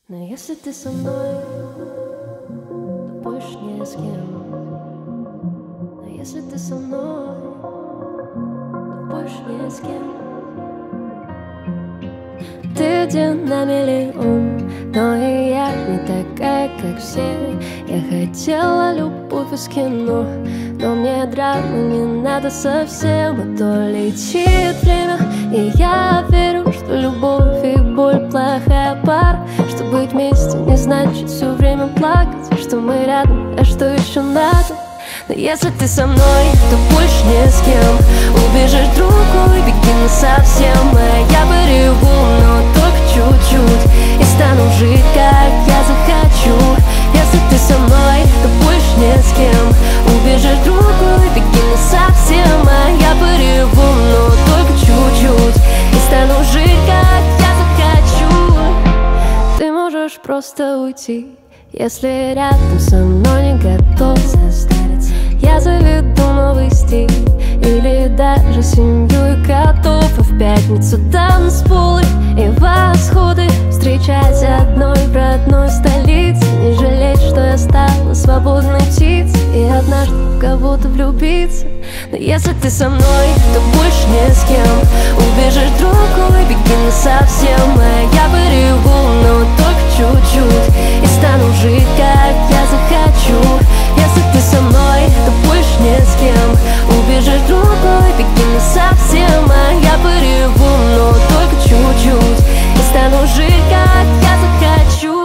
Но если ты со мной, то больше не с кем. Но если ты со мной, то больше не с кем. Ты один на миллион, но и я не такая, как все. Я хотела любовь из кино, но мне драмы не надо совсем. А то летит время, и я верю, что любовь и боль плохая пара. Что быть вместе не значит все время плакать, что мы рядом, а что еще надо? Но если ты со мной, то больше не с кем. Убежишь другой, беги насовсем. А я пореву, но только чуть-чуть, и стану жить, как я захочу. Если ты со мной, то больше не с кем. Убежишь другой, беги насовсем. А я пореву, но только чуть-чуть, и стану жить, как я захочу. Ты можешь просто уйти, если рядом со мной не готов состариться. Я заведу новый стиль, или даже семью и котов. И в пятницу танцполы и восходы, встречать одной в родной столице. Не жалеть, что я стала свободной птицей, и однажды в кого-то влюбиться. Но если ты со мной, то больше не с кем. Убежишь другой, беги насовсем. А я пореву, но только чуть-чуть, и стану жить, как я захочу. Если ты со мной, то больше не с кем. Убежишь другой, беги насовсем. А я пореву, но только чуть-чуть, и стану жить, как я захочу.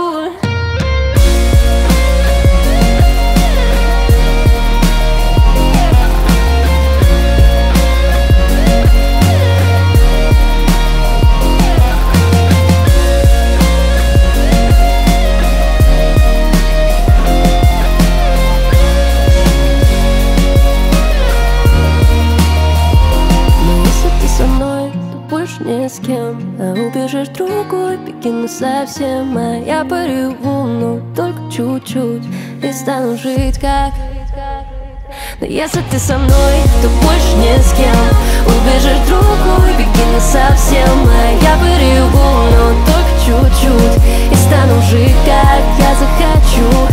Не с кем, а убежишь другой, беги насовсем. А я пореву, но только чуть-чуть, и стану жить, как. Но если ты со мной, то больше не с кем. Убежишь другой, беги насовсем. А я пореву, но только чуть-чуть, и стану жить, как я захочу.